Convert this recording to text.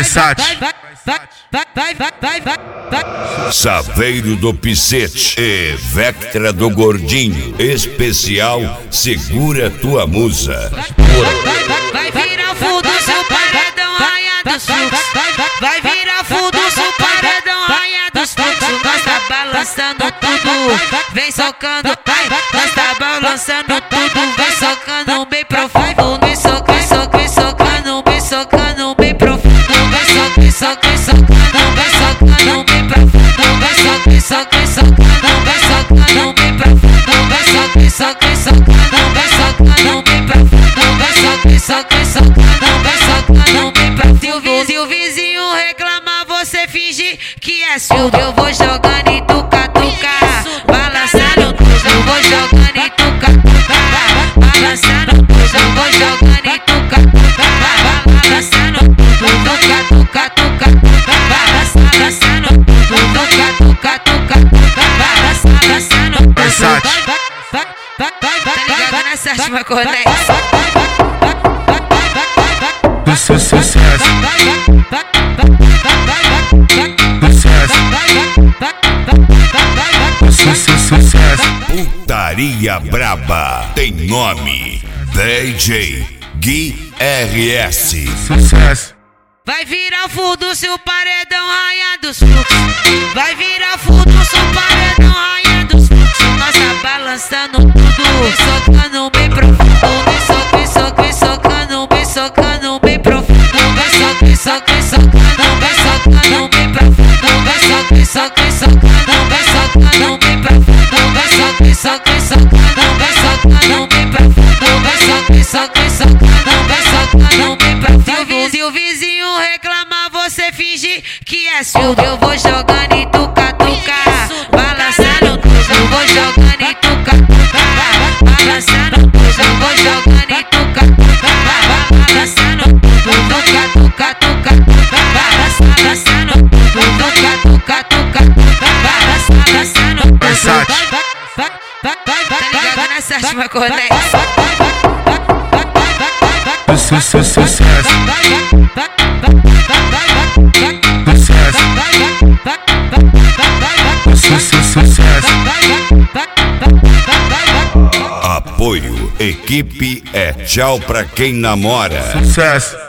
Saveiro do Picete e Vectra do Gordinho. Especial Segura Tua Musa. Vai virar fundo seu paredão, rainha dos fluxos. Vai virar fundo seu paredão, rainha dos fluxos. Nós tá balançando tudo, vem socando, ai. Nós tá balançando tudo, vem socando bem profundo. Vem socando, vem socando, vem socando bem profundo. Vem socando, vem socando, vem socando bem profundo. Vem socando, vem socando bem profundo. Vem socando, vem socando bem profundo. Vem socando bem profundo. Se o vizinho reclamar, você finge que é surdo. Eu vou jogando e tuca-tuca, balançando tudo. Eu vou jogando e tuca-tuca, balançando tudo. Eu vou jogando e tuca-tuca, balançando tudo. Tuca-tuca, balançando tudo. Tuca-tuca, balançando tudo. Tá ligado na sétima conexão? Sucesso. Putaria braba tem nome: DJ Gui RS. Sucesso. Vai virar fundo seu paredão, rainha dos fluxos. Vai virar fundo seu paredão, rainha dos fluxos. Nós tá balançando tudo, vem socando bem profundo. Vem socando, vem socando bem profundo. Vem socando, vem socando bem profundo. Vem socando, vem socando bem profundo. Vem socando bem profundo. Vem socando bem profundo. Se o vizinho reclamar, você finge que é surdo. Eu vou jogando e tuca-tuca, balançando tudo. Eu vou jogando e tuca-tuca, balançando tudo. Eu vou jogando e tuca-tuca, balançando tudo. Tuca-tuca, balançando tudo. Tuca-tuca, balançando tudo. Tá ligado na sétima conexão? Sucesso. Apoio Equipe é tchau pra quem namora. Sucesso.